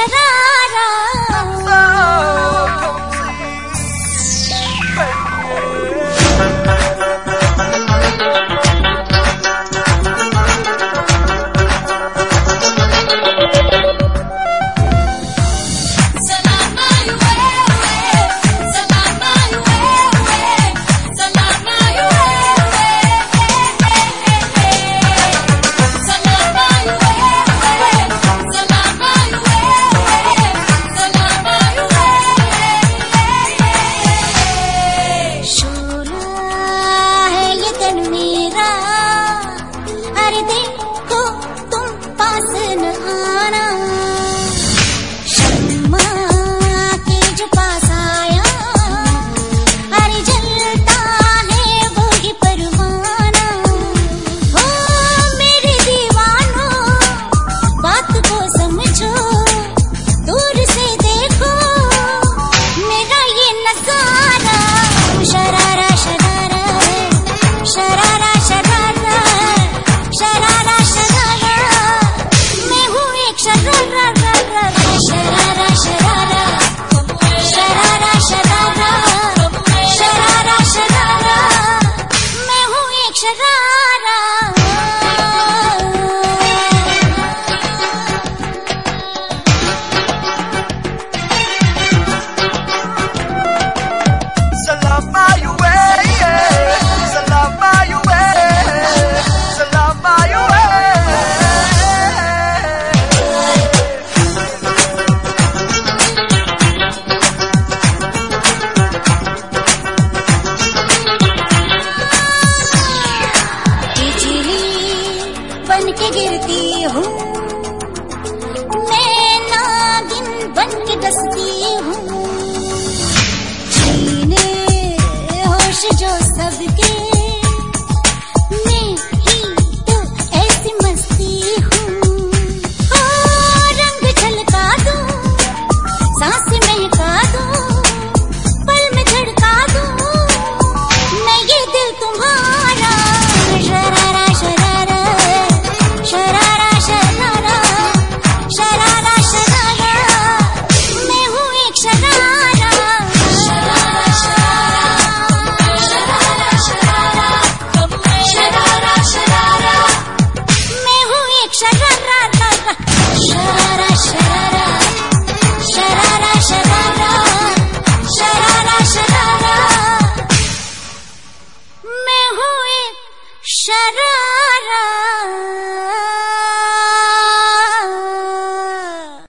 शरारा। अरे देखो तुम पास न आना, शर्मा के जो पास आया, अरे जलता है वो ही परवाना। हो मेरे दीवानों बात को समझो, दूर से देखो मेरा ये नजारा। शरारा शरारा शरारा शरारा शरारा शरारा, मैं हूँ एक शरारा शरारा शरारा शरारा शरारा।